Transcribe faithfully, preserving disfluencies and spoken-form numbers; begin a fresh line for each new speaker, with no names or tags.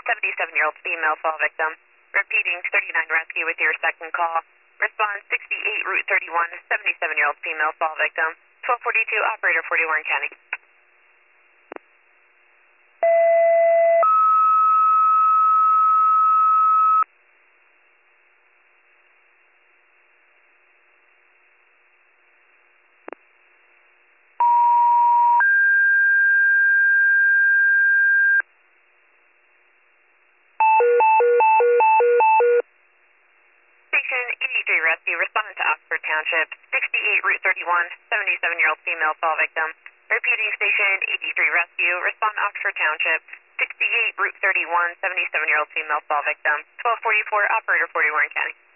seventy-seven-year-old female fall victim. Repeating thirty-nine rescue with your second call. Respond sixty-eight Route thirty-one, seventy-seven-year-old female fall victim. twelve forty-two, operator forty Warren County. Station eighty-three rescue, responding to Oxford Township, sixty-eight Route thirty-one, seventy-seven-year-old female fall victim. Repeating station eighty-three rescue, respond to Oxford Township, sixty-eight Route thirty-one, seventy-seven-year-old female fall victim. twelve forty-four, operator forty Warren County.